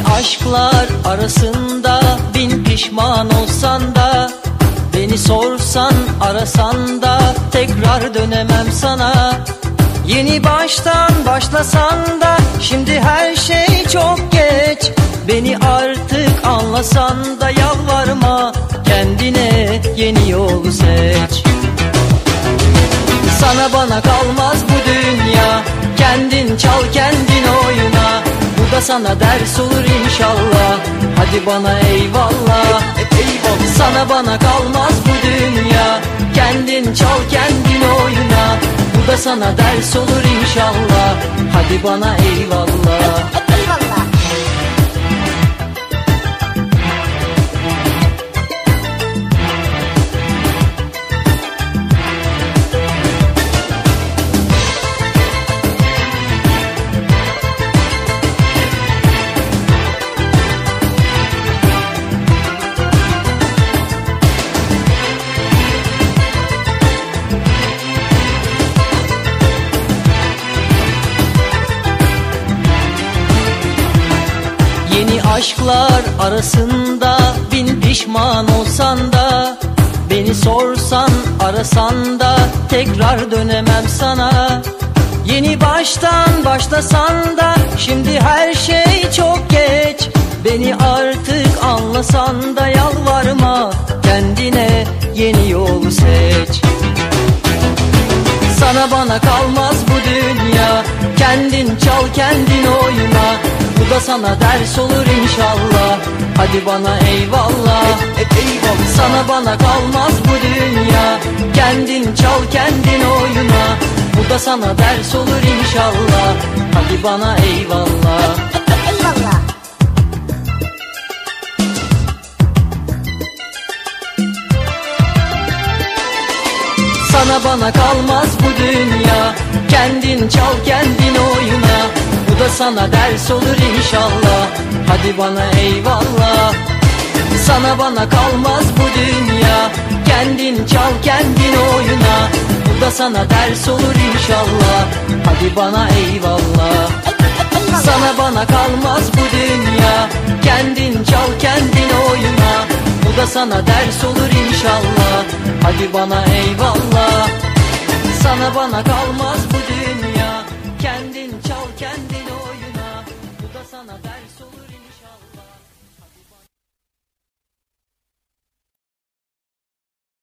Yeni aşklar arasında bin pişman olsan da, beni sorsan arasan da tekrar dönemem sana. Yeni baştan başlasan da şimdi her şey çok geç. Beni artık anlasan da yalvarma, kendine yeni yol seç. Sana bana kalmaz bu dünya, kendin çal kendin oyna. Bu da sana ders olur inşallah, hadi bana eyvallah. Eyvallah. Sana bana kalmaz bu dünya, kendin çal kendin oyna. Bu da sana ders olur inşallah, hadi bana eyvallah. Eyvallah. Yeni aşklar arasında bin pişman olsan da, beni sorsan arasan da tekrar dönemem sana. Yeni baştan başlasan da şimdi her şey çok geç. Beni artık anlasan da yalvarma, kendine yeni yol seç. Sana bana kalmaz bu dünya, kendin çal kendin oyna. Bu da sana ders olur inşallah, hadi bana eyvallah. Eyvallah. Sana bana kalmaz bu dünya, kendin çal kendin oyna. Bu da sana ders olur inşallah, hadi bana eyvallah. Eyvallah. Sana bana kalmaz bu dünya, kendin çal kendin oyna. Bu da sana ders olur inşallah, hadi bana eyvallah. Sana bana kalmaz bu dünya, kendin çal kendin oyna. Bu da sana ders olur inşallah, hadi bana eyvallah. Sana bana kalmaz bu dünya, kendin çal kendin oyna. Bu da sana ders olur inşallah, hadi bana eyvallah. Sana bana kalmaz